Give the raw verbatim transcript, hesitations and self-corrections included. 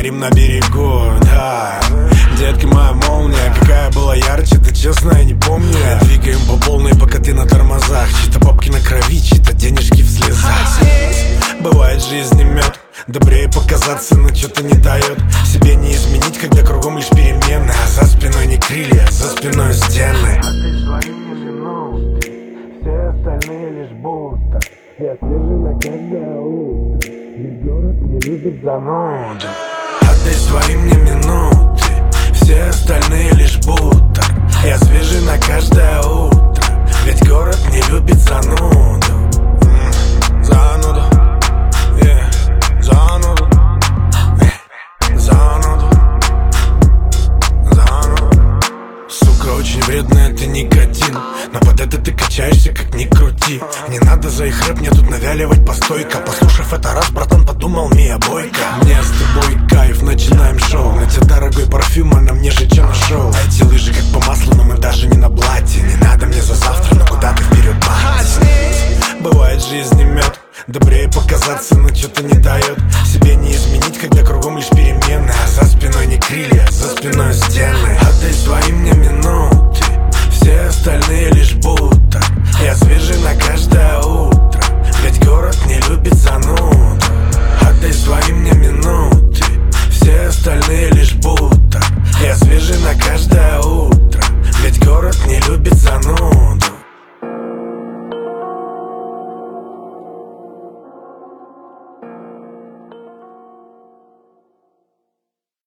поговорим на берегу, да. Детка моя молния, какая была ярче, ты честно, я не помню. Двигаем по полной, пока ты на тормозах. Чьи-то бабки на крови, чьи-то денежки в слезах. Бывает, жизнь не мед, добрее показаться, но что-то не дает. Себе не изменить, когда кругом лишь перемены. А за спиной не крылья, за спиной стены. Все остальные лишь будто. Я свежий на каждое утро. Ведь город не любит зануду. Отдай свои мне минуты. Все остальные лишь будто. Я свежий на каждое утро. Ведь город не любит зануду. mm. Зануду, yeah. Зануду, yeah. Зануду, зануду. Сука, очень вредный это никотин. Но под это ты качаешься, как ни крути. Не надо за их рэп мне тут навяливать по стойкам. Послушав это раз, братан, подумал Мия Бойко. Мне с тобой кайф, начинаем шоу. На тебе дорогой парфюм, а на мне же че нашел. А эти лыжи как по маслу, но мы даже не на блате. Не надо мне за завтра, но куда ты вперед махать? Бывает, жизнь не мед, добрее показаться, но что-то не дает. Себе не изменить, когда кругом лишь перемены. А за спиной не крылья, за спиной стены. Отдай свои мне минуты.